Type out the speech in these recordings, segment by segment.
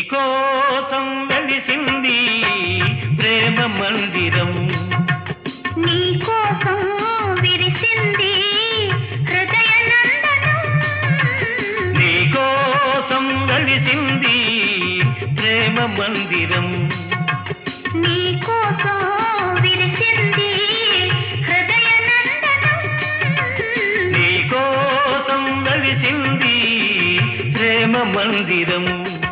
కోసం వెలిసింది ప్రేమ మందిరం నీ కోసం విరిసింది హృదయ నందనం నీ కోసం వెలిసింది ప్రేమ మందిరం నీ కోసం విరిసింది హృదయ నందనం నీ కోసం వెలిసింది ప్రేమ మందిరం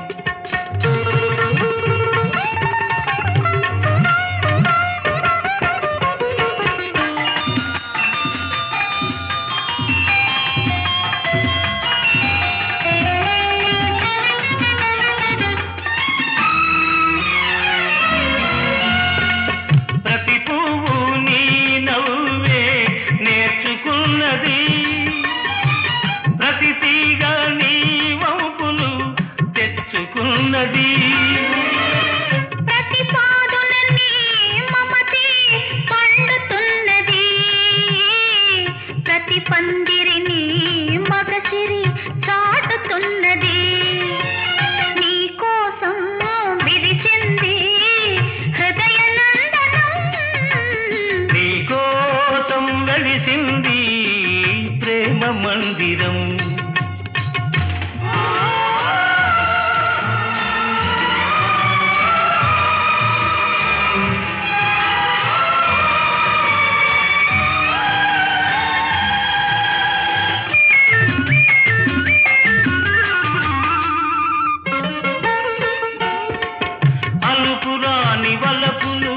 ప్రతి పువ్వు నీ నవ్వే నేర్చుకున్నది ప్రతి తీగ నీ వంపులు తెచ్చుకున్నది ప్రతి పాదున నీ మమతే పండుతున్నది ప్రతి పందిరిని మగసిరి చాటుతున్నది నీ కోసం విరిసింది హృదయ నందనం నీ కోసం వెలిసింది ప్రేమ మందిరం అలుపురాని వలపులు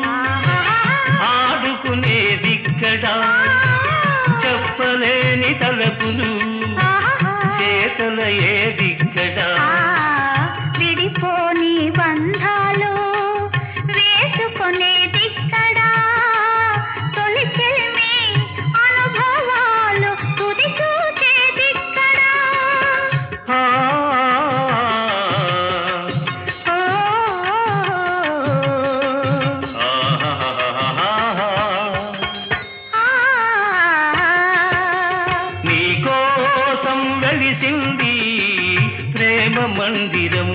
ఆడుకునేదిక్కడా చెప్పలేని తలపులు చేతల ఏదిక్కడా విడిపోని బంధాలు వేసుకునేదిక్కడా తొలి చెలిమి అనుభవాలు తుది చూచేదిక్కడా ఆ, నీ కోసం వెలిసింది ప్రేమ మందిరం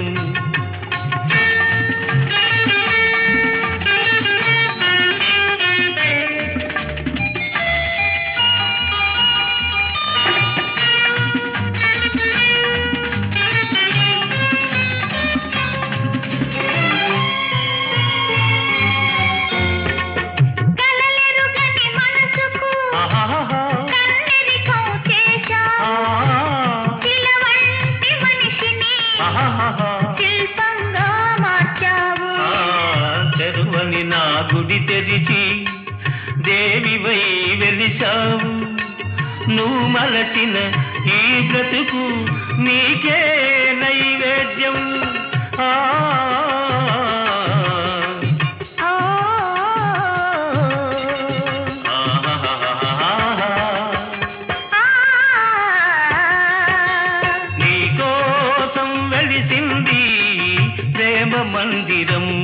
కలలెరుగని మనసుకు ఆహాహా. కన్నెరికం చేశావు శిలవంటి మనిషిని ఆహాహా. శిల్పంగా మార్చావు తెరువని నా గుడి తెరిచి దేవివై వెలిసావు నువ్వు మలచిన ఈ బ్రతుకు నీకే నైవేద్యం ఆ ఓ నీ కోసం వెలిసింది ప్రేమ మందిరం